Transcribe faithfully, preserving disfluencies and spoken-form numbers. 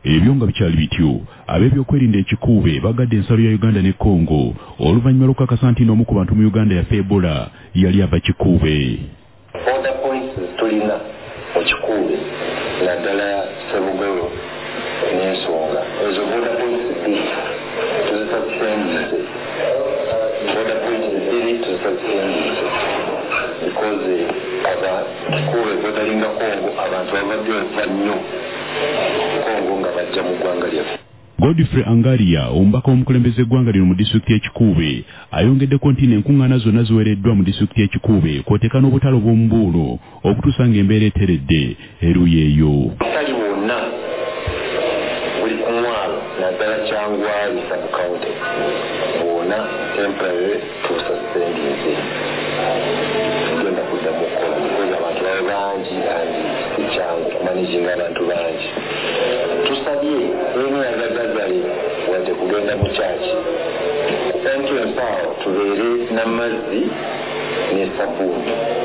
ebyo nga bikyali bityo ab'ebyokwerinda ekikuube bagadde ensalo ya Uganda ne Congo oluvannyuma lw'okukakasa nti n'omu ku bantu mu Uganda yafa Ebola yali ava kikuube. Border points tulina mu kikuube naddala Ssebugoyo n'ensonga ezo border points bbiri tuzitakusendize border points bbiri tuzitakusendize because aba kikuube kwetalinga Congo abantu babadde bava nnyo Congo nga bajja mu ggwanga lyaffe. Godfrey Angaria omubaka w'omukulembeze eggwanga lino mu disitulikiti y'ekikuube ayongeddeko nti n'enkuŋŋaana zonna ziwereddwa mu disitulikiti y'ekikuube kw'oteeka n'obutale obw'omu Mbuulu okutuusa ng'embeera eteredde eruuyi eyo. Obutali bwonna buli ku mwalo naddala Kyangwali sub-county bwonna temporary tubusaspendinze tugenda kuddamu okukola because abantu babe bangi kandi si kyangu kumanizinga abantu bangi. Tusabye emu yazagazale wadde kugenda mu kyaki entrance awo tubeere n'amazzi ne sabbuuni